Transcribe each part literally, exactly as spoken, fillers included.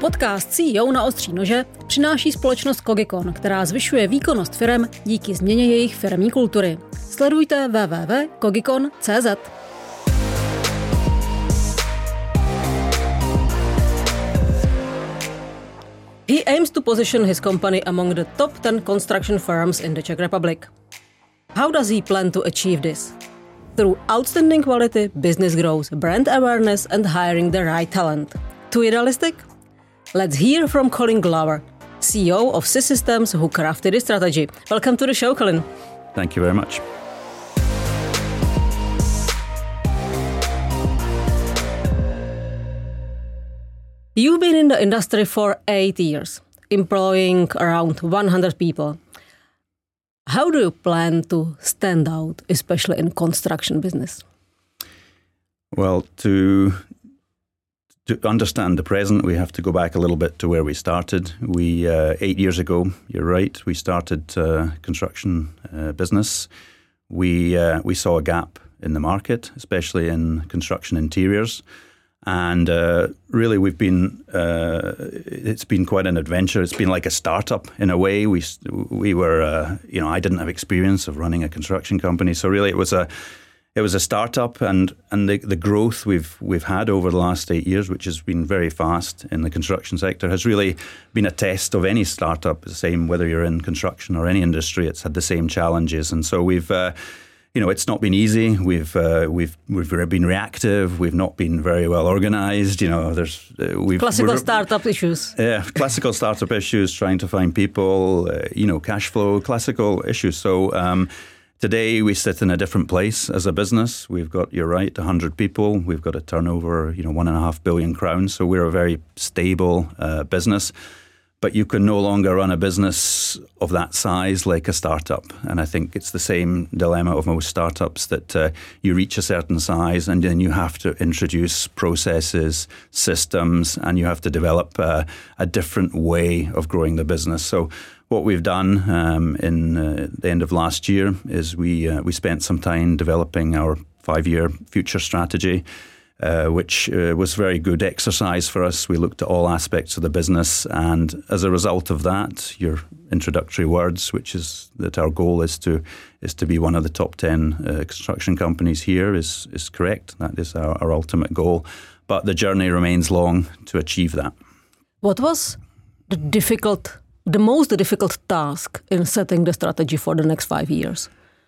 Podcast C E O na ostří nože přináší společnost Kogikon, která zvyšuje výkonnost firem díky změně jejich firemní kultury. Sledujte w w w tečka kogikon tečka c z. He aims to position his company among the top ten construction firms in the Czech Republic. How does he plan to achieve this? Through outstanding quality, business growth, brand awareness and hiring the right talent. Too idealistic? Let's hear from Colin Glover, C E O of Systems, who crafted this strategy. Welcome to the show, Colin. Thank you very much. You've been in the industry for eight years, employing around one hundred people. How do you plan to stand out, especially in construction business? Well, to to understand the present, we have to go back a little bit to where we started. We uh, eight years ago, you're right, we started uh, construction uh, business. We uh, we saw a gap in the market, especially in construction interiors. And uh, really, we've been, uh, it's been quite an adventure. It's been like a startup in a way. We we were, uh, you know, I didn't have experience of running a construction company. So really it was a, it was a startup, and, and the, the growth we've we've had over the last eight years, which has been very fast in the construction sector, has really been a test of any startup. The same whether you're in construction or any industry, it's had the same challenges. And so we've, uh, You know, it's not been easy. We've uh, we've we've been reactive. We've not been very well organized. You know, there's uh, we've classical startup issues. Yeah, classical startup issues. Trying to find people. Uh, you know, cash flow. Classical issues. So um, today we sit in a different place as a business. We've got, you're right, a hundred people. We've got a turnover, you know, one and a half billion crowns. So we're a very stable uh, business. But you can no longer run a business of that size like a startup. And I think it's the same dilemma of most startups, that uh, you reach a certain size and then you have to introduce processes, systems, and you have to develop uh, a different way of growing the business. So what we've done um, in uh, the end of last year is we uh, we spent some time developing our five-year future strategy, Uh, which uh, was very good exercise for us. We looked at all aspects of the business, and as a result of that, your introductory words, which is that our goal is to is to be one of the top ten uh, construction companies here, is is correct. That is our, our ultimate goal, but the journey remains long to achieve that. What was the difficult, the most difficult task in setting the strategy for the next five years?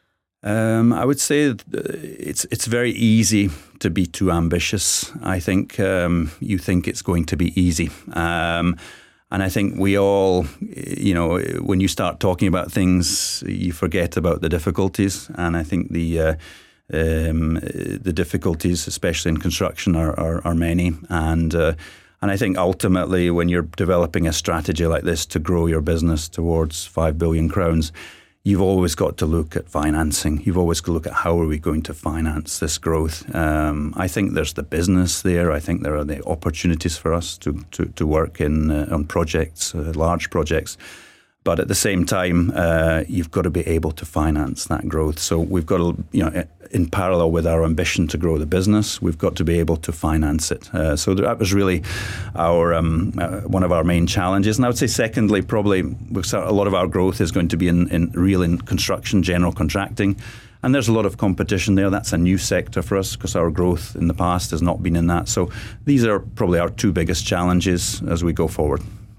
Um, I would say it's it's very easy to be too ambitious. I think um, you think it's going to be easy. Um, and I think we all, you know, when you start talking about things, you forget about the difficulties. And I think the uh, um, the difficulties, especially in construction, are, are, are many. And uh, and I think ultimately when you're developing a strategy like this to grow your business towards five billion crowns, you've always got to look at financing. You've always got to look at how are we going to finance this growth. Um, I think there's the business there. I think there are the opportunities for us to to, to work in uh, on projects, uh, large projects. But at the same time, uh, you've got to be able to finance that growth. So we've got to, you know, in parallel with our ambition to grow the business, we've got to be able to finance it. Uh, so that was really our um, uh, one of our main challenges. And I would say, secondly, probably a lot of our growth is going to be in, in real in construction, general contracting. And there's a lot of competition there. That's a new sector for us because our growth in the past has not been in that. So these are probably our two biggest challenges as we go forward.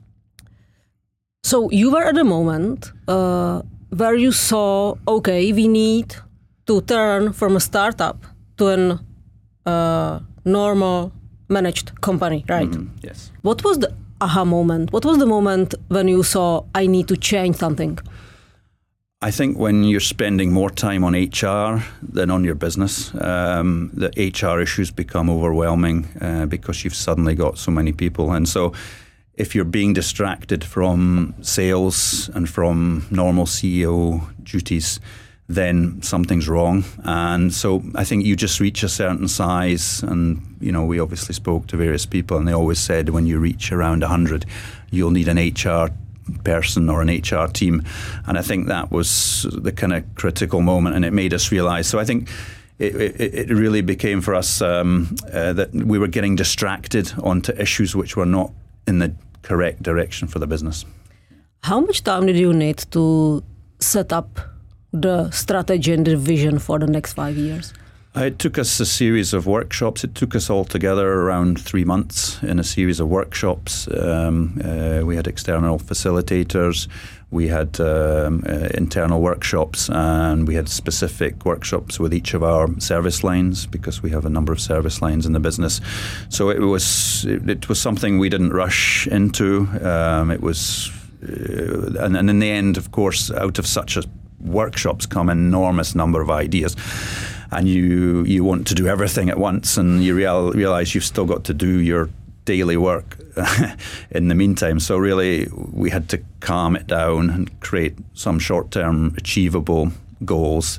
So you were at a moment uh, where you saw, okay, we need to turn from a startup to an uh, normal managed company, right? Mm, yes. What was the aha moment? What was the moment when you saw, I need to change something? I think when you're spending more time on H R than on your business, um, the H R issues become overwhelming uh, because you've suddenly got so many people. And so if you're being distracted from sales and from normal C E O duties, then something's wrong. And so I think you just reach a certain size, and, you know, we obviously spoke to various people, and they always said when you reach around one hundred, you'll need an H R person or an H R team. And I think that was the kind of critical moment, and it made us realize. So I think It, it, it really became for us um, uh, that we were getting distracted onto issues which were not in the correct direction for the business. How much time did you need to set up the strategy and the vision for the next five years? It took us a series of workshops. It took us all together around three months in a series of workshops. Um, uh, we had external facilitators, we had um, uh, internal workshops, and we had specific workshops with each of our service lines because we have a number of service lines in the business. So it was it, it was something we didn't rush into. Um, it was, uh, and, and in the end, of course, out of such a workshops come an enormous number of ideas. And you you want to do everything at once, and you real, realize you've still got to do your daily work in the meantime. So really, we had to calm it down and create some short-term achievable goals,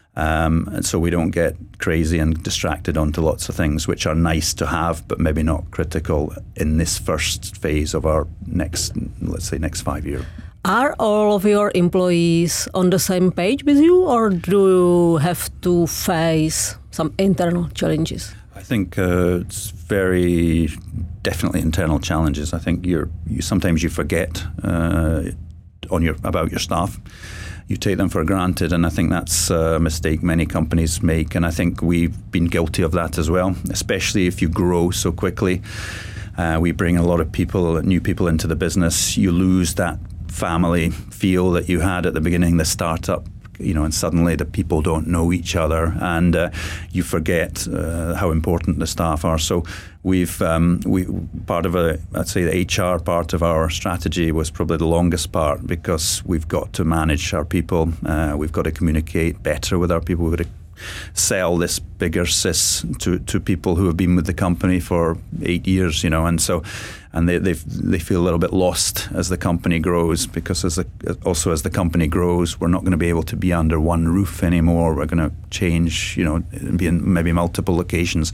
um, and so we don't get crazy and distracted onto lots of things which are nice to have, but maybe not critical in this first phase of our next, let's say, next five year. Are all of your employees on the same page with you, or do you have to face some internal challenges? I think uh, it's very definitely internal challenges. I think you're you sometimes you forget uh, on your about your staff. You take them for granted, and I think that's a mistake many companies make. And I think we've been guilty of that as well, especially if you grow so quickly. Uh, we bring a lot of people, new people into the business. You lose that family feel that you had at the beginning, the startup, you know, and suddenly the people don't know each other, and uh, you forget uh, how important the staff are. So we've um, we part of a, I'd say the H R part of our strategy was probably the longest part, because we've got to manage our people. Uh, we've got to communicate better with our people. We've got to sell this bigger S I S to, to people who have been with the company for eight years, you know, and so and they they they feel a little bit lost as the company grows, because as the, also as the company grows, we're not going to be able to be under one roof anymore. We're going to change, you know, be in maybe multiple locations.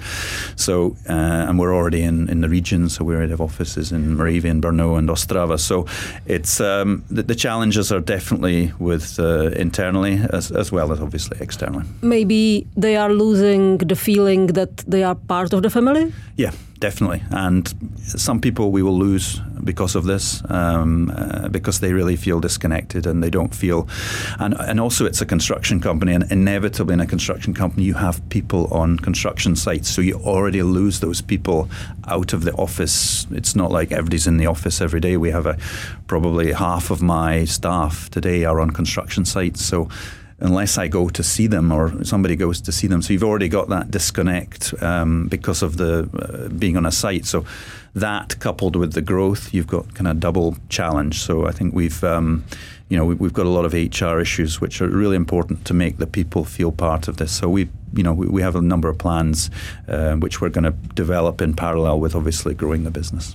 So uh, and we're already in, in the region, so we already have offices in Moravia, Brno, and Ostrava. So it's um, the, the challenges are definitely with uh, internally as as well as obviously externally. Maybe they are losing the feeling that they are part of the family? Yeah, definitely. And some people we will lose because of this, um, uh, because they really feel disconnected and they don't feel... And, and also it's a construction company, and inevitably in a construction company you have people on construction sites, so you already lose those people out of the office. It's not like everybody's in the office every day. We have a, probably half of my staff today are on construction sites, so unless I go to see them or somebody goes to see them. So you've already got that disconnect um, because of the uh, being on a site. So that coupled with the growth, you've got kind of double challenge. So I think we've, um, you know, we've got a lot of H R issues which are really important to make the people feel part of this. So we, you know, we, we have a number of plans uh, which we're going to develop in parallel with obviously growing the business.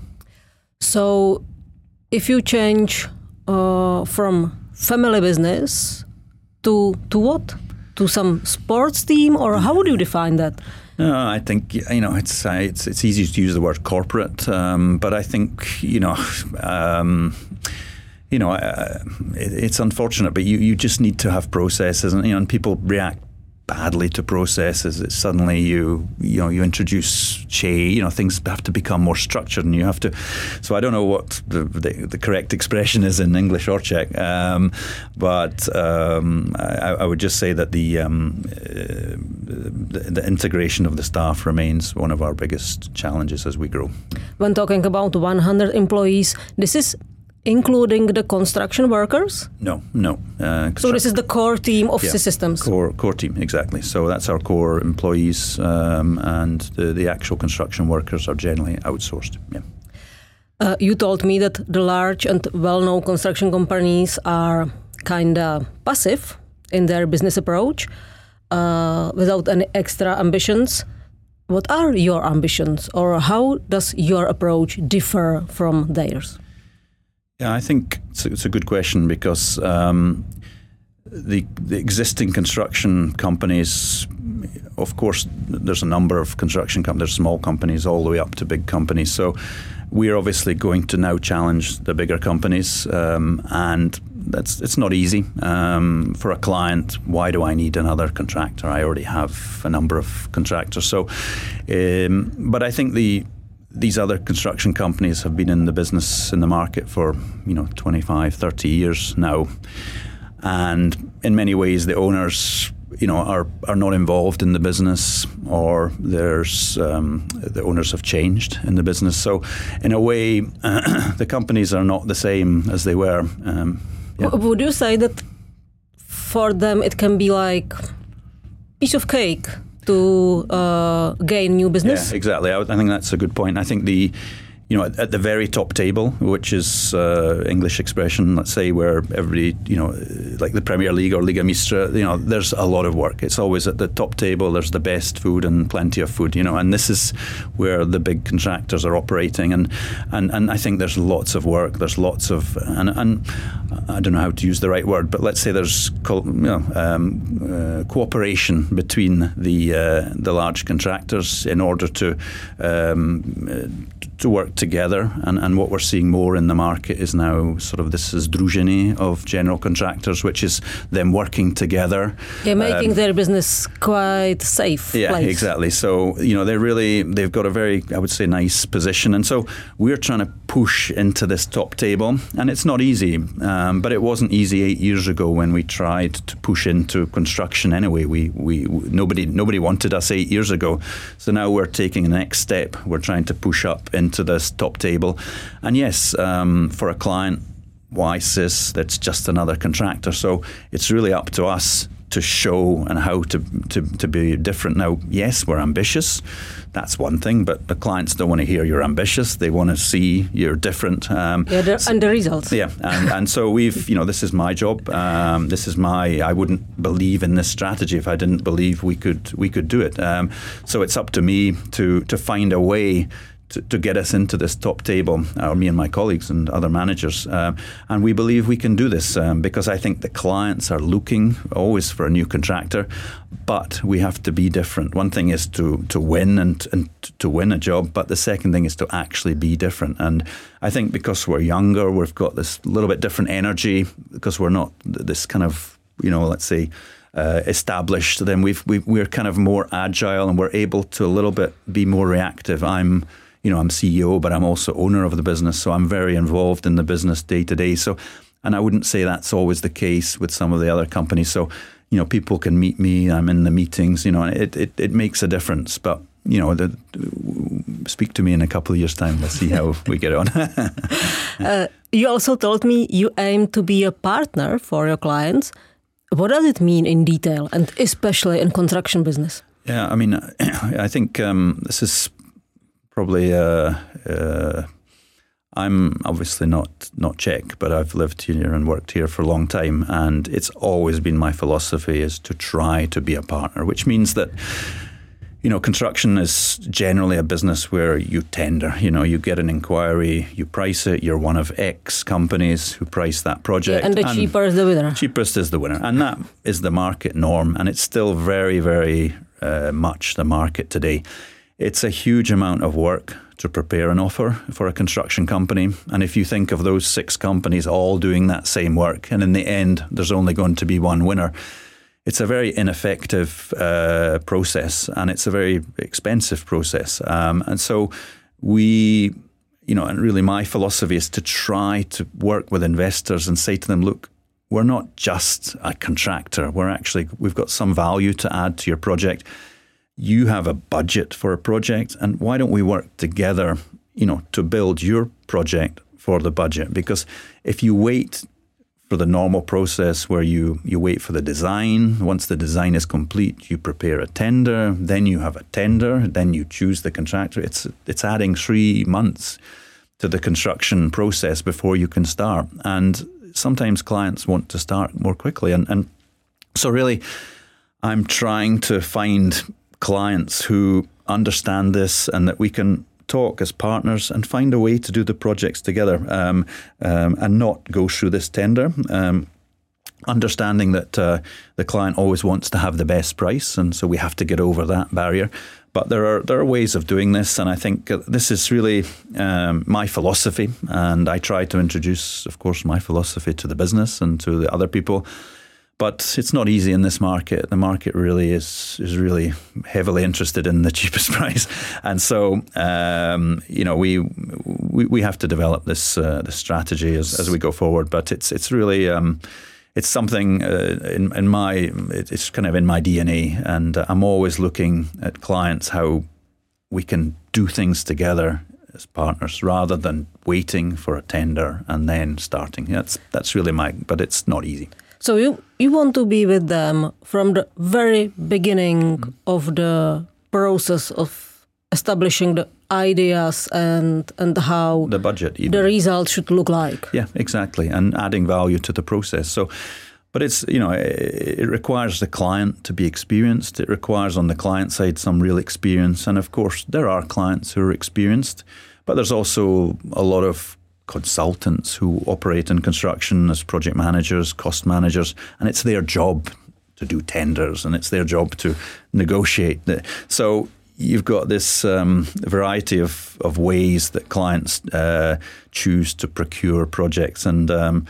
So if you change uh, from family business To, to what? To some sports team, or how would you define that? No, I think, you know, it's uh, it's it's easy to use the word corporate, um, but I think, you know, um, you know, uh, it, it's unfortunate, but you, you just need to have processes, and you know, and people react badly to processes. It's suddenly you you know you introduce change, you know, things have to become more structured, and you have to. So I don't know what the the, the correct expression is in English or Czech, um, but um, I, I would just say that the, um, uh, the the integration of the staff remains one of our biggest challenges as we grow. When talking about one hundred employees, this is including the construction workers? No, no. Uh, so this is the core team of yeah, Systems? Core, core team, exactly. So that's our core employees, um, and the, the actual construction workers are generally outsourced. Yeah. Uh, you told me that the large and well-known construction companies are kind of passive in their business approach, uh, without any extra ambitions. What are your ambitions, or how does your approach differ from theirs? Yeah, I think it's a, it's a good question, because um, the, the existing construction companies, of course, there's a number of construction companies, there's small companies all the way up to big companies. So we're obviously going to now challenge the bigger companies, um, and that's it's not easy. Um, for a client, why do I need another contractor? I already have a number of contractors. So, um, but I think the these other construction companies have been in the business, in the market for, you know, twenty-five, thirty years now. And in many ways, the owners, you know, are, are not involved in the business, or there's um, the owners have changed in the business. So in a way, uh, the companies are not the same as they were. Um, yeah. Would you say that for them it can be like piece of cake to uh, gain new business? Yeah, exactly. I, I think that's a good point. I think the, you know, at, at the very top table, which is uh, English expression, let's say, where everybody, you know, like the Premier League or Liga Mistra, you know, there's a lot of work. It's always at the top table. There's the best food and plenty of food, you know, and this is where the big contractors are operating. And and, and I think there's lots of work. There's lots of, and, and I don't know how to use the right word, but let's say there's co- you know, um, uh, cooperation between the uh, the large contractors in order to um, to work together. And, and what we're seeing more in the market is now sort of this is združení of general contractors, which is them working together. Yeah, making um, their business quite safe. Yeah, place. exactly. So, you know, they're really, they've got a very, I would say, nice position. And so we're trying to push into this top table. And it's not easy, um, but it wasn't easy eight years ago when we tried to push into construction anyway. We, we, nobody, nobody wanted us eight years ago. So now we're taking the next step. We're trying to push up into this top table. And yes, um, for a client, why S I S? That's just another contractor. So it's really up to us to show and how to, to, to be different. Now, yes, we're ambitious. That's one thing, but the clients don't want to hear you're ambitious. They want to see you're different. Um, yeah, the, and the results. Yeah, and, and so we've, you know, this is my job. Um, this is my, I wouldn't believe in this strategy if I didn't believe we could we could do it. Um, so it's up to me to to find a way To, to get us into this top table, or me and my colleagues and other managers. Uh, and we believe we can do this um, because I think the clients are looking always for a new contractor, but we have to be different. One thing is to to win and, and to win a job, but the second thing is to actually be different. And I think because we're younger, we've got this little bit different energy, because we're not this kind of, you know, let's say, Uh, established, then we've, we've, we're kind of more agile, and we're able to a little bit be more reactive. I'm, you know, I'm C E O, but I'm also owner of the business, so I'm very involved in the business day to day. So, and I wouldn't say that's always the case with some of the other companies. So, you know, people can meet me, I'm in the meetings, you know, and it, it, it makes a difference. But, you know, the, speak to me in a couple of years' time. Let's see how we get on. uh, you also told me you aim to be a partner for your clients. What does it mean in detail, and especially in construction business? Yeah, I mean, I think um, this is probably, uh, uh, I'm obviously not, not Czech, but I've lived here and worked here for a long time. And it's always been my philosophy is to try to be a partner, which means that, you know, construction is generally a business where you tender, you know, you get an inquiry, you price it, you're one of X companies who price that project. Yeah, and the and cheaper is the winner. Cheapest is the winner. And that is the market norm. And it's still very, very uh, much the market today. It's a huge amount of work to prepare an offer for a construction company. And if you think of those six companies all doing that same work, and in the end, there's only going to be one winner, it's a very ineffective uh, process, and it's a very expensive process. Um, and so we, you know, and really my philosophy is to try to work with investors and say to them, look, we're not just a contractor. We're actually, we've got some value to add to your project. You have a budget for a project, and why don't we work together, you know, to build your project for the budget? Because if you wait for the normal process where you, you wait for the design, once the design is complete, you prepare a tender, then you have a tender, then you choose the contractor. It's it's adding three months to the construction process before you can start. And sometimes clients want to start more quickly. And, and so really, I'm trying to find clients who understand this, and that we can talk as partners and find a way to do the projects together, um, um, and not go through this tender. Um, understanding that uh, the client always wants to have the best price, and so we have to get over that barrier. But there are there are ways of doing this, and I think this is really um, my philosophy, and I try to introduce, of course, my philosophy to the business and to the other people. But it's not easy in this market. The market really is is really heavily interested in the cheapest price, and so um, you know we, we we have to develop this uh, this strategy as, as we go forward. But it's it's really um, it's something uh, in in my it's kind of in my D N A, and I'm always looking at clients how we can do things together as partners rather than waiting for a tender and then starting. That's that's really my. But it's not easy. So you, you want to be with them from the very beginning mm. of the process of establishing the ideas and and how the budget, even. The results should look like. Yeah, exactly, and adding value to the process. So, but it's you know it, it requires the client to be experienced. It requires on the client side some real experience, and of course there are clients who are experienced, but there's also a lot of consultants who operate in construction as project managers, cost managers, and it's their job to do tenders and it's their job to negotiate. So you've got this um, variety of, of ways that clients uh, choose to procure projects, and um,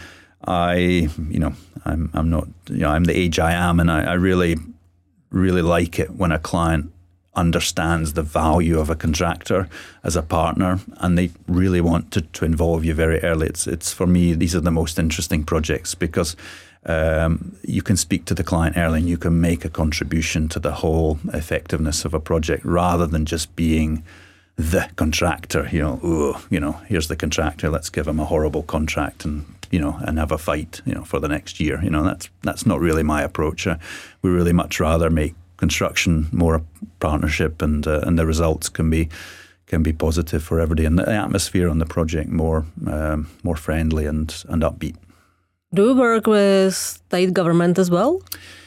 I, you know, I'm I'm not, you know, I'm the age I am, and I, I really, really like it when a client understands the value of a contractor as a partner, and they really want to, to involve you very early. It's it's for me, these are the most interesting projects because um, you can speak to the client early and you can make a contribution to the whole effectiveness of a project rather than just being the contractor. You know, oh, you know, here's the contractor. Let's give him a horrible contract and you know and have a fight. You know, for the next year. You know, that's that's not really my approach. Uh, we really much rather make construction more a partnership, and uh, and the results can be can be positive for everybody, and the atmosphere on the project more um, more friendly and and upbeat. Do you work with state government as well?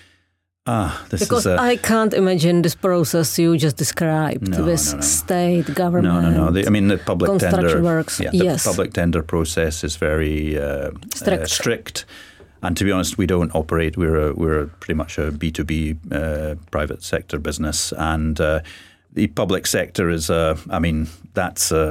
Ah, this because is a, I can't imagine this process you just described no, with no, no. state government. No, no, no. The, I mean, the public construction tender works. Yeah, the yes. public tender process is very uh, strict. Uh, strict. And to be honest, we don't operate. We're a, we're a pretty much a B two B uh, private sector business, and uh, the public sector is a. I mean, that's a,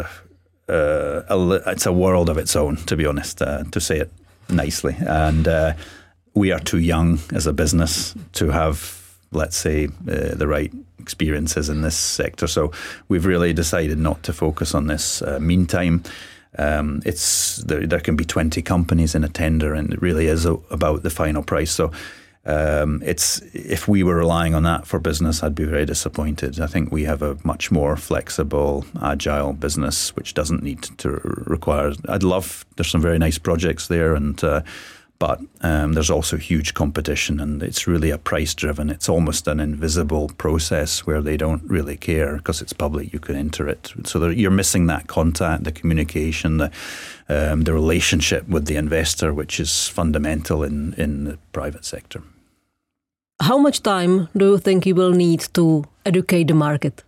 a, a it's a world of its own. To be honest, uh, to say it nicely, and uh, we are too young as a business to have, let's say, uh, the right experiences in this sector. So we've really decided not to focus on this. Uh, meantime. Um, it's there, there can be twenty companies in a tender, and it really is a, about the final price. So um, it's if we were relying on that for business, I'd be very disappointed. I think we have a much more flexible, agile business, which doesn't need to require. I'd love. There's some very nice projects there, and uh, but um, there's also huge competition, and it's really a price driven. It's almost an invisible process where they don't really care because it's public. You can enter it, so you're missing that contact, the communication, the um, the relationship with the investor, which is fundamental in in the private sector. How much time do you think you will need to educate the market?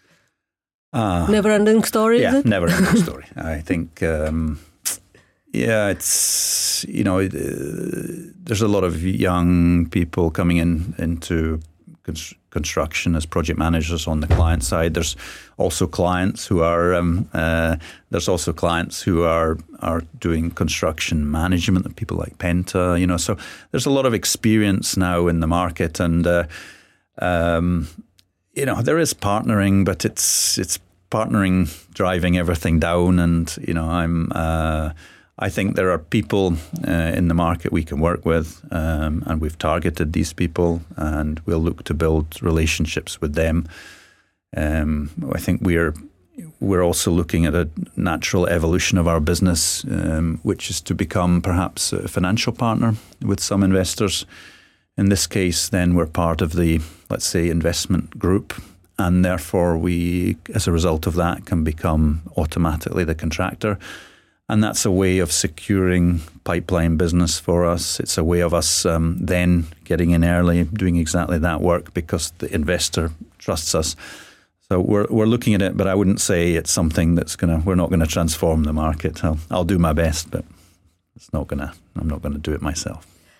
Uh, never-ending story. Yeah, is it? never-ending story. I think. Um, Yeah, it's, you know, uh, there's a lot of young people coming in into cons- construction as project managers on the client side. There's also clients who are, um, uh, there's also clients who are are doing construction management, people like Penta, you know. So there's a lot of experience now in the market, and, uh, um, you know, there is partnering, but it's it's partnering driving everything down, and, you know, I'm... Uh, I think there are people uh, in the market we can work with, um, and we've targeted these people, and we'll look to build relationships with them. Um, I think we're we're also looking at a natural evolution of our business, um, which is to become perhaps a financial partner with some investors. In this case, then we're part of the, let's say, investment group, and therefore we, as a result of that, can become automatically the contractor. And that's a way of securing pipeline business for us. It's a way of us um, then getting in early, doing exactly that work because the investor trusts us. So we're we're looking at it, but I wouldn't say it's something that's gonna. We're not going to transform the market. I'll I'll do my best, but it's not gonna. I'm not going to do it myself.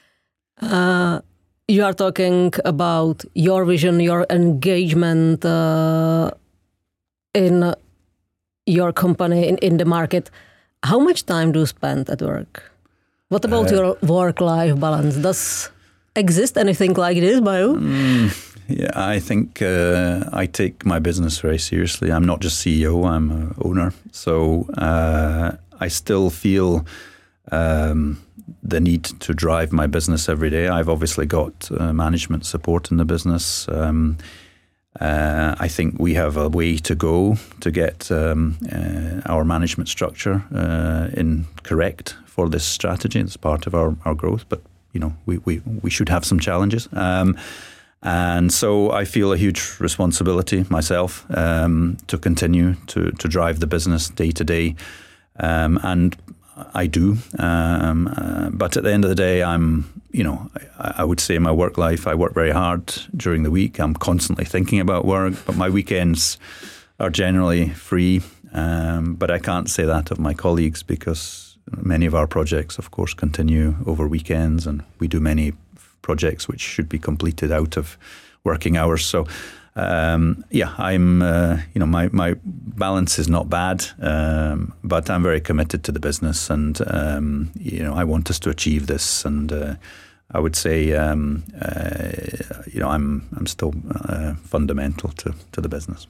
Uh, you are talking about your vision, your engagement uh, in your company in, in the market. How much time do you spend at work? What about uh, your work-life balance? Does exist anything like this by you? Mm, yeah, I think uh, I take my business very seriously. I'm not just C E O, I'm an owner. So uh, I still feel um, the need to drive my business every day. I've obviously got uh, management support in the business. Um, uh, I think we have a way to go to get um, uh, our management structure uh, in correct for this strategy. It's part of our, our growth, but you know we, we, we should have some challenges. Um, and so I feel a huge responsibility myself um, to continue to, to drive the business day to day. Um, and I do, um, uh, but at the end of the day, I'm, you know, I, I would say my work life, I work very hard during the week. I'm constantly thinking about work, but my weekends are generally free. Um, but I can't say that of my colleagues because many of our projects, of course, continue over weekends, and we do many projects which should be completed out of working hours. So, Um, yeah, I'm, uh, you know, my, my balance is not bad, um, but I'm very committed to the business and, um, you know, I want us to achieve this. And uh, I would say, um, uh, you know, I'm I'm still uh, fundamental to, to the business.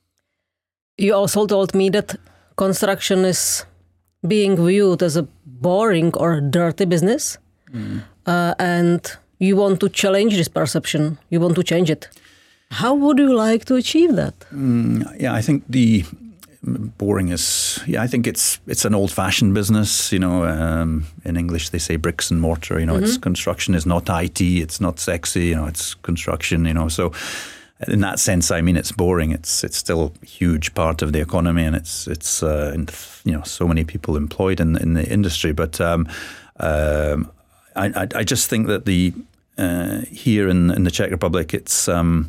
You also told me that construction is being viewed as a boring or dirty business, mm. uh, and you want to challenge this perception. You want to change it. How would you like to achieve that? Mm, yeah, I think the boring is. Yeah, I think it's it's an old-fashioned business. You know, um, in English they say bricks and mortar. You know, mm-hmm. It's construction is not I T. It's not sexy. You know, it's construction. You know, so in that sense, I mean, it's boring. It's it's still a huge part of the economy, and it's it's uh, and, you know, so many people employed in in the industry. But um, um, I, I I just think that the Uh, here in, in the Czech Republic, it's um,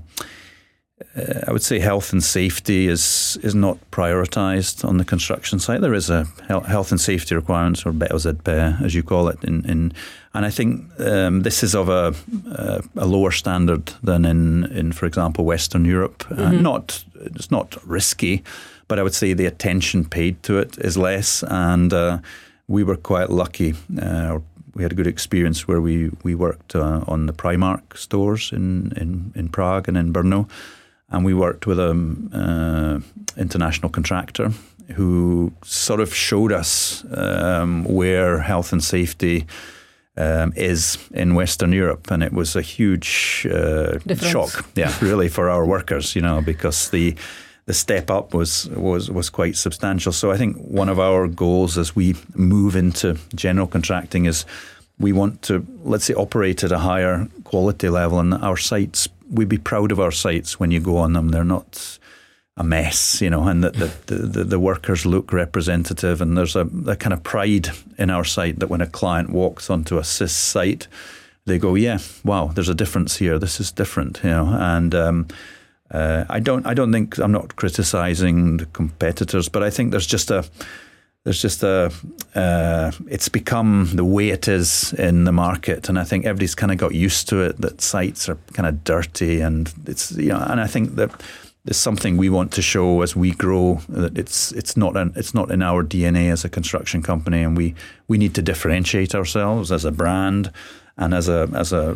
uh, I would say health and safety is is not prioritised on the construction site. There is a health and safety requirements, or B O Z P, as you call it, in, in and I think um, this is of a, a, a lower standard than in, in for example, Western Europe. Mm-hmm. Uh, not it's not risky, but I would say the attention paid to it is less, and uh, we were quite lucky. Uh, We had a good experience where we we worked uh, on the Primark stores in, in, in Prague and in Brno, and we worked with an uh, international contractor who sort of showed us um, where health and safety um, is in Western Europe, and it was a huge uh, shock, yeah, really for our workers, you know, because the the step up was, was was quite substantial. So I think one of our goals as we move into general contracting is we want to, let's say, operate at a higher quality level, and our sites, we'd be proud of our sites when you go on them. They're not a mess, you know, and that the, the, the workers look representative, and there's a, a kind of pride in our site that when a client walks onto a S I S site, they go, yeah, wow, there's a difference here. This is different, you know, and um, Uh, I don't. I don't think I'm not criticising the competitors, but I think there's just a, there's just a, uh, it's become the way it is in the market, and I think everybody's kind of got used to it. That sites are kind of dirty, and it's you know, and I think that there's something we want to show as we grow, that it's it's not an, it's not in our D N A as a construction company, and we we need to differentiate ourselves as a brand and as a as a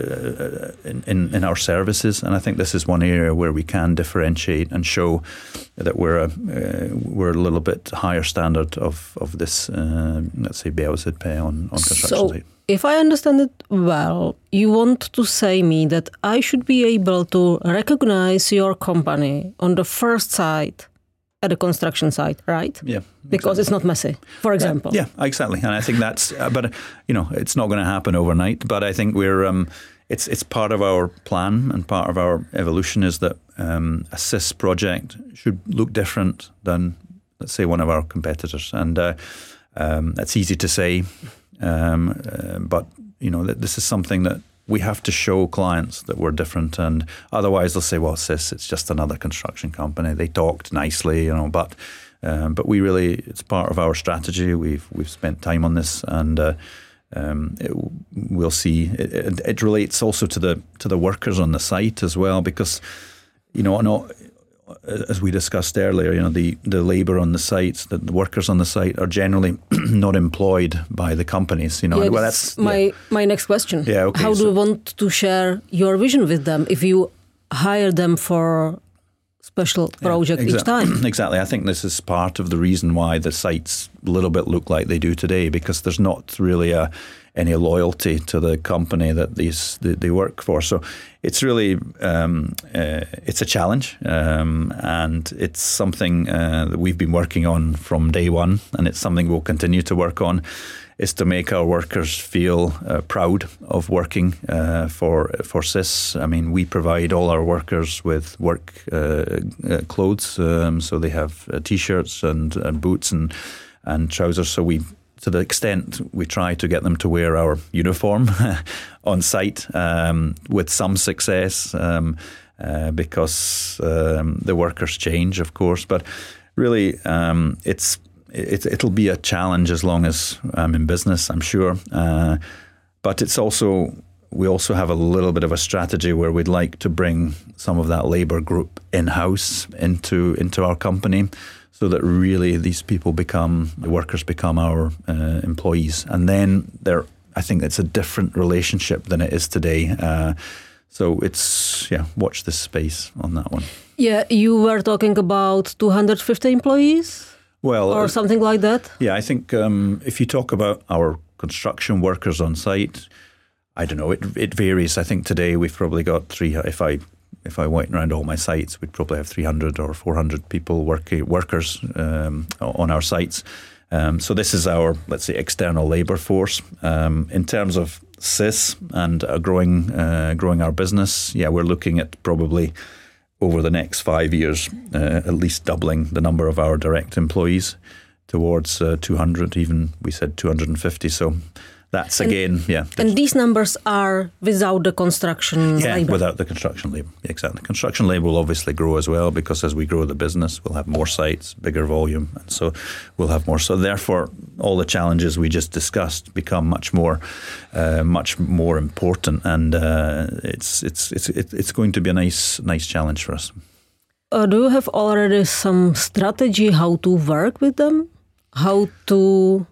uh, in, in in our services. And I think this is one area where we can differentiate and show that we're a uh, we're a little bit higher standard of of this uh, let's say B O Z P on on construction so, site. If I understand it well, you want to say me that I should be able to recognize your company on the first site at a construction site, right? Yeah. Because exactly. It's not messy, for example. Uh, yeah, exactly. And I think that's, uh, but, uh, you know, it's not going to happen overnight. But I think we're, um, it's it's part of our plan and part of our evolution is that um, a S I S project should look different than, let's say, one of our competitors. And uh, um, that's easy to say. Um, uh, but, you know, th- this is something that we have to show clients that we're different, and otherwise they'll say, well, S I S, it's just another construction company. They talked nicely, you know, but um, but we really, it's part of our strategy. We've we've spent time on this, and uh, um, it, we'll see. It, it, it relates also to the to the workers on the site as well, because, you know, not as we discussed earlier, you know, the, the labour on the sites, the, the workers on the site are generally not employed by the companies. You know, yeah, well, that's my yeah. my next question. Yeah, okay, How so, do you want to share your vision with them if you hire them for special project yeah, exa- each time? Exactly. I think this is part of the reason why the sites a little bit look like they do today, because there's not really a any loyalty to the company that these they, they work for. So it's really um, uh, it's a challenge, um, and it's something uh, that we've been working on from day one, and it's something we'll continue to work on, is to make our workers feel uh, proud of working uh, for for C I S. I mean, we provide all our workers with work uh, uh, clothes, um, so they have uh, t-shirts and, and boots and and trousers. So we, to the extent we try to get them to wear our uniform on site, um, with some success, um, uh, because um, the workers change, of course. But really, um, it's it, it'll be a challenge as long as I'm in business, I'm sure. Uh, but it's also, we also have a little bit of a strategy where we'd like to bring some of that labour group in-house into into our company, so that really these people become, the workers become our uh, employees. And then they're, I think it's a different relationship than it is today. Uh, so it's, yeah, watch this space on that one. Yeah, you were talking about two hundred fifty employees? Well, or something like that? Yeah, I think um, if you talk about our construction workers on site, I don't know, it it varies. I think today we've probably got three, if I If I went around all my sites, we'd probably have three hundred or four hundred people, working workers um, on our sites. Um, so this is our, let's say, external labour force. Um, in terms of C I S and uh, growing uh, growing our business, yeah, we're looking at probably over the next five years, uh, at least doubling the number of our direct employees towards uh, two hundred, even we said two hundred fifty. So that's and, again, yeah. And these numbers are without the construction yeah, labor? without the construction labor, exactly. Construction labor will obviously grow as well, because as we grow the business, we'll have more sites, bigger volume, and so we'll have more. So therefore, all the challenges we just discussed become much more, uh, much more important, and uh, it's it's it's it's going to be a nice nice challenge for us. Uh, do you have already some strategy how to work with them, how to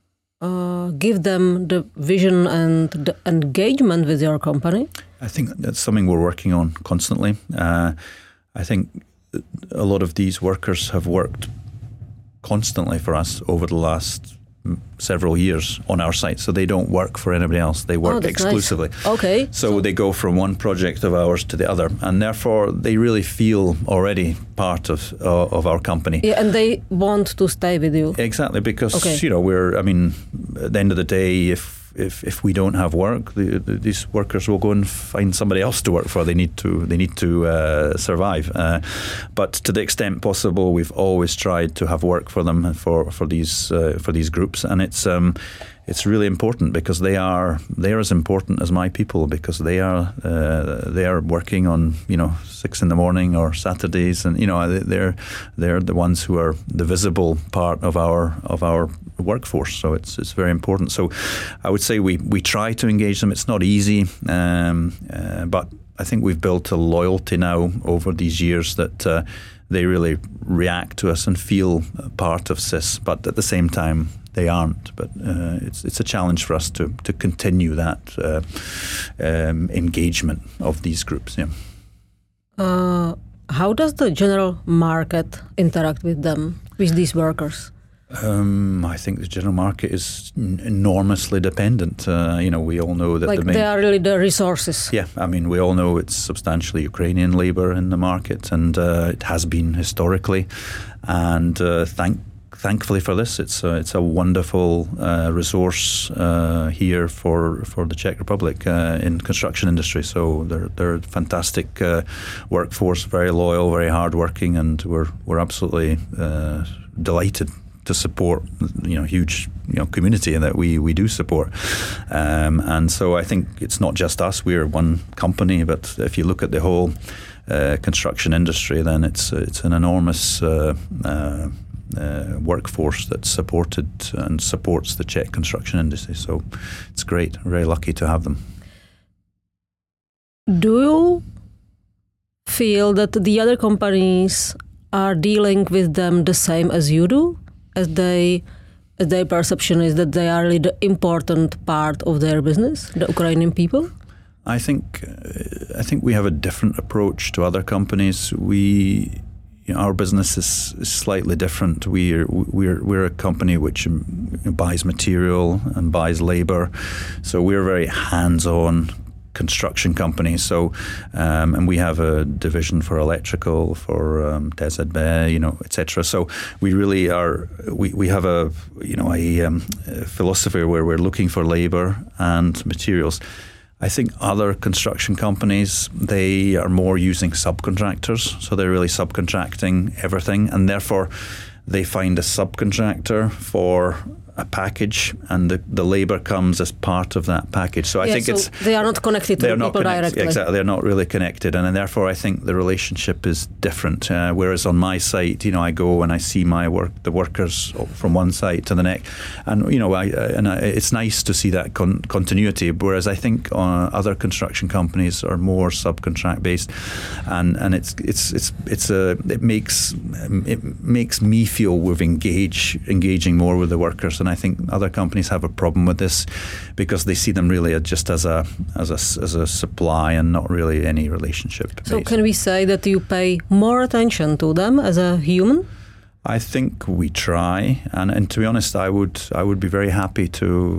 Uh, give them the vision and the engagement with your company? I think that's something we're working on constantly. Uh, I think a lot of these workers have worked constantly for us over the last several years on our site, so they don't work for anybody else. They work oh, exclusively. Nice. Okay. So, so they go from one project of ours to the other, and therefore they really feel already part of uh, of our company. Yeah, and they want to stay with you. Exactly, because okay. you know we're. I mean, at the end of the day, if if if we don't have work, the, the, these workers will go and find somebody else to work for. They need to they need to uh, survive. Uh, but to the extent possible, we've always tried to have work for them for for these uh, for these groups, and it's um, it's really important, because they are they are as important as my people, because they are uh, they are working on, you know, six in the morning or Saturdays, and you know they're they're the ones who are the visible part of our of our workforce. So it's it's very important. So I would say we we try to engage them. It's not easy, um, uh, but I think we've built a loyalty now over these years that uh, they really react to us and feel part of C I S. But at the same time, they aren't. But uh, it's it's a challenge for us to to continue that uh, um, engagement of these groups. Yeah. Uh, how does the general market interact with them, with these workers? Um, I think the general market is n- enormously dependent. Uh, you know, we all know that like the main, they are really the resources. Yeah, I mean, we all know it's substantially Ukrainian labour in the market, and uh, it has been historically. And uh, thank, thankfully for this, it's a, it's a wonderful uh, resource uh, here for for the Czech Republic uh, in construction industry. So they're they're a fantastic uh, workforce, very loyal, very hardworking, and we're we're absolutely uh, delighted to support, you know, huge, you know, community that we, we do support. Um, and so I think it's not just us, we're one company, but if you look at the whole uh, construction industry, then it's it's an enormous uh, uh, uh, workforce that's supported and supports the Czech construction industry. So it's great, we're very lucky to have them. Do you feel that the other companies are dealing with them the same as you do, as they, as their perception is that they are really the important part of their business, the Ukrainian people? I think uh, I think we have a different approach to other companies. We, you know, our business is, is slightly different. We're we're we're a company which buys material and buys labour, so we're very hands-on construction company. So, um, and we have a division for electrical, for um, T Z B, you know, et cetera. So we really are. We, we have a you know a, um, a philosophy where we're looking for labour and materials. I think other construction companies, they are more using subcontractors, so they're really subcontracting everything, and therefore they find a subcontractor for a package, and the, the labour comes as part of that package. So I yeah, think so it's they are not connected to the people connect, directly. Exactly, they're not really connected, and, and therefore I think the relationship is different. Uh, whereas on my site, you know, I go and I see my work, the workers from one site to the next, and you know, I, and I, it's nice to see that con- continuity. Whereas I think uh, other construction companies are more subcontract based, and and it's it's it's it's a it makes it makes me feel we've engaged engaging more with the workers. And I think other companies have a problem with this because they see them really just as a as a as a supply and not really any relationship. So based. can we say that you pay more attention to them as a human? I think we try, and, and to be honest, I would I would be very happy to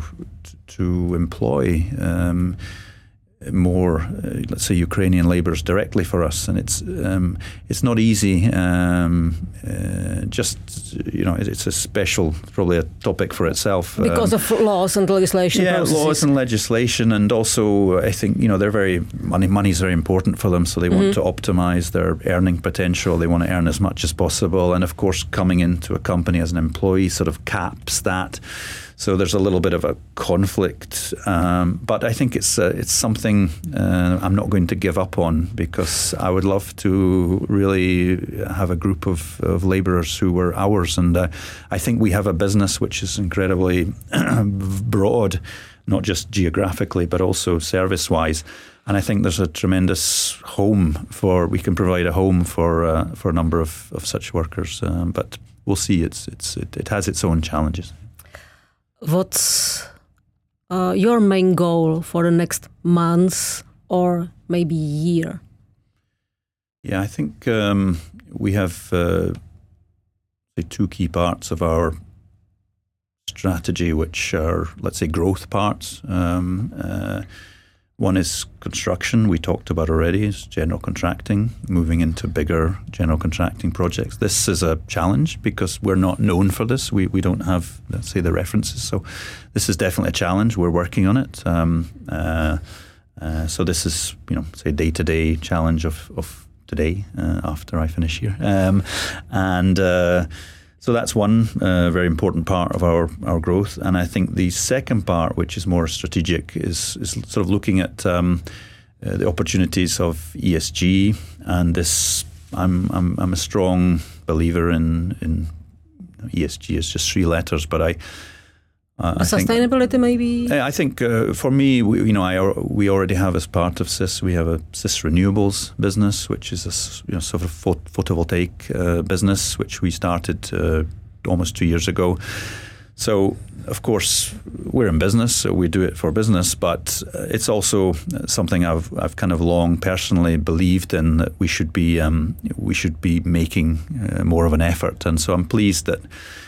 to employ um, more, uh, let's say, Ukrainian labourers directly for us, and it's um, it's not easy. Um, uh, just you know, it's a special, probably a topic for itself because um, of laws and legislation. Yeah, processes. laws and legislation, and also I think you know they're very money. Money is very important for them, so they want mm-hmm. to optimise their earning potential. They want to earn as much as possible, and of course, coming into a company as an employee sort of caps that. So there's a little bit of a conflict, um, but I think it's uh, it's something uh, I'm not going to give up on, because I would love to really have a group of, of labourers who were ours, and uh, I think we have a business which is incredibly broad, not just geographically but also service-wise. And I think there's a tremendous home for we can provide a home for uh, for a number of, of such workers, um, but we'll see. It's it's it, it has its own challenges. What's uh, your main goal for the next months or maybe year? Yeah, I think um, we have uh, say two key parts of our strategy, which are, let's say, growth parts. Um, uh, One is construction, we talked about already, is general contracting, moving into bigger general contracting projects. This is a challenge because we're not known for this. We we don't have, let's say, the references. So this is definitely a challenge. We're working on it. Um, uh, uh, so this is, you know, say, day-to-day challenge of, of today uh, after I finish here. Um, and... Uh, So that's one uh, very important part of our, our growth. And I think the second part, which is more strategic, is, is sort of looking at um, uh, the opportunities of E S G. And this, I'm I'm, I'm a strong believer in, in E S G. It's just three letters, but I... Uh, I Sustainability, think, maybe? I think uh, for me, we, you know, I, we already have as part of C I S, we have a C I S Renewables business, which is a you know, sort of photovoltaic uh, business, which we started uh, almost two years ago. So, of course, we're in business, so we do it for business, but it's also something I've I've kind of long personally believed in, that we should be um, we should be making uh, more of an effort, and so I'm pleased that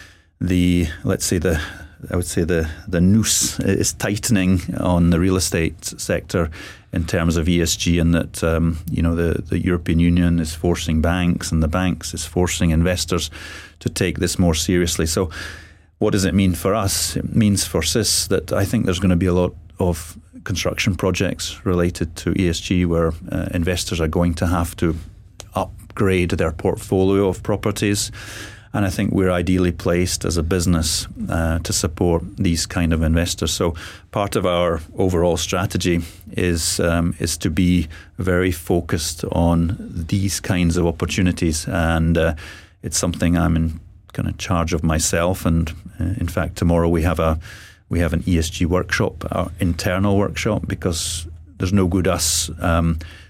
the let's say the I would say the, the noose is tightening on the real estate sector in terms of E S G, and that um, you know the, the European Union is forcing banks, and the banks is forcing investors to take this more seriously. So what does it mean for us? It means for C I S that I think there's going to be a lot of construction projects related to E S G where uh, investors are going to have to upgrade their portfolio of properties. And I think we're ideally placed as a business uh, to support these kind of investors. So part of our overall strategy is um, is to be very focused on these kinds of opportunities, and uh, it's something I'm in kind of charge of myself. And uh, in fact, tomorrow we have a we have an E S G workshop, our internal workshop, because there's no good us um,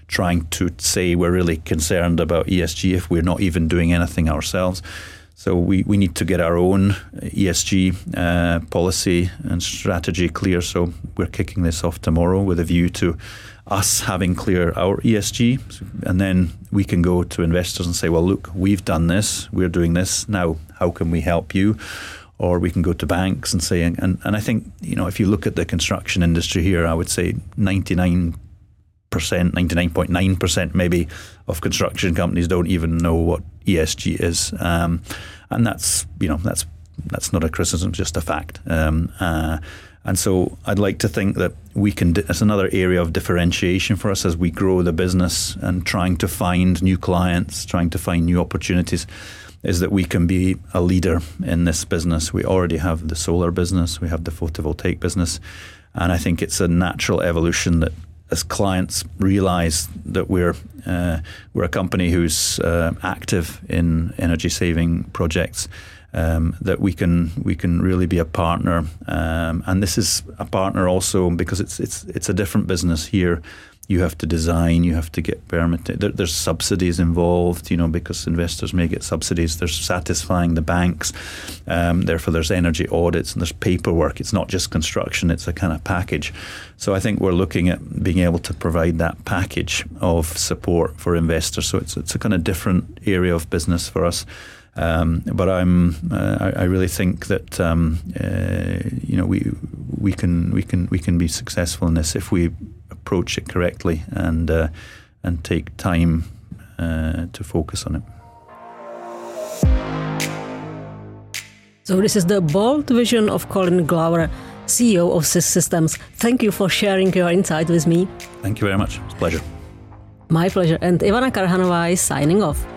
trying to say we're really concerned about E S G if we're not even doing anything ourselves. So we, we need to get our own E S G uh, policy and strategy clear. So we're kicking this off tomorrow with a view to us having clear our E S G. And then we can go to investors and say, well, look, we've done this, we're doing this. Now, how can we help you? Or we can go to banks and say, and, and I think, you know, if you look at the construction industry here, I would say ninety-nine percent, ninety-nine point nine percent maybe of construction companies don't even know what E S G is. Um, and that's, you know, that's that's not a criticism, just a fact. Um, uh, and so I'd like to think that we can, it's another area of differentiation for us as we grow the business and trying to find new clients, trying to find new opportunities, is that we can be a leader in this business. We already have the solar business, we have the photovoltaic business, and I think it's a natural evolution that as clients realize that we're uh, we're a company who's uh, active in energy saving projects, um, that we can we can really be a partner, um, and this is a partner also because it's it's it's a different business here. You have to design, you have to get permitted. There, there's subsidies involved, you know, because investors may get subsidies. There's satisfying the banks. Um, therefore, there's energy audits and there's paperwork. It's not just construction, it's a kind of package. So I think we're looking at being able to provide that package of support for investors. So it's, it's a kind of different area of business for us. Um, but I'm, uh, I, I really think that um, uh, you know we we can we can we can be successful in this if we approach it correctly and uh, and take time uh, to focus on it. So this is the bold vision of Colin Glover, C E O of Sys Systems. Thank you for sharing your insight with me. Thank you very much. It's a pleasure. My pleasure. And Ivana Karhanová is signing off.